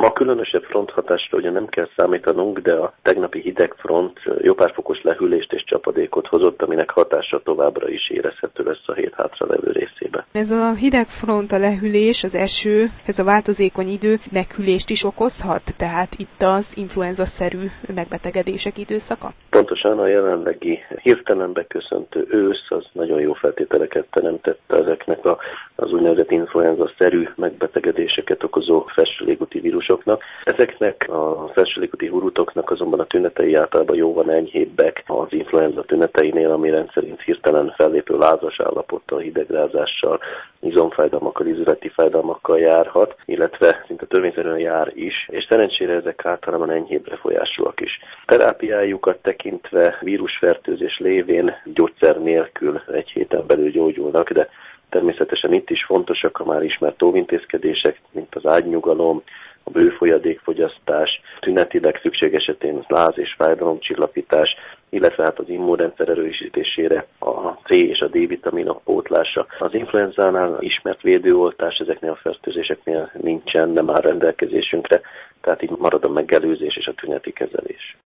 Ma különösebb fronthatásra ugye nem kell számítanunk, de a tegnapi hideg front jó pár fokos lehűlést és csapadékot hozott, aminek hatása továbbra is érezhető lesz a hét hátralevő részébe. Ez a hideg front, a lehűlés, az eső, ez a változékony idő meghűlést is okozhat? Tehát itt az influenza-szerű megbetegedések időszaka? Pontosan a jelenlegi hirtelen beköszöntő ősz az nagyon jó feltételeket teremtette ezeknek az úgynevezett influenza-szerű megbetegedéseket okozó felső légúti vírusoknak. Ezeknek a felső légúti vírusoknak azonban a tünetei általában jóval enyhébbek az influenza tüneteinél, ami rendszerint hirtelen fellépő lázas állapottal, hidegrázással, izomfájdalmakkal, izületi fájdalmakkal járhat, illetve szinte törvényszerűen jár is, és szerencsére ezek általában enyhébb lefolyásúak is. Terápiájukat tekintve vírusfertőzés lévén gyógyszer nélkül egy héten belül gyógyulnak, de természetesen itt is fontosak a már ismert óvintézkedések, mint az ágynyugalom, a bőfolyadékfogyasztás, tünetileg szükség esetén láz és fájdalomcsillapítás, illetve hát az immunrendszer erősítésére a C és a D-vitaminok pótlása. Az influenzánál ismert védőoltás ezeknél a fertőzéseknél nincsen, nem áll rendelkezésünkre, tehát így marad a megelőzés és a tüneti kezelés.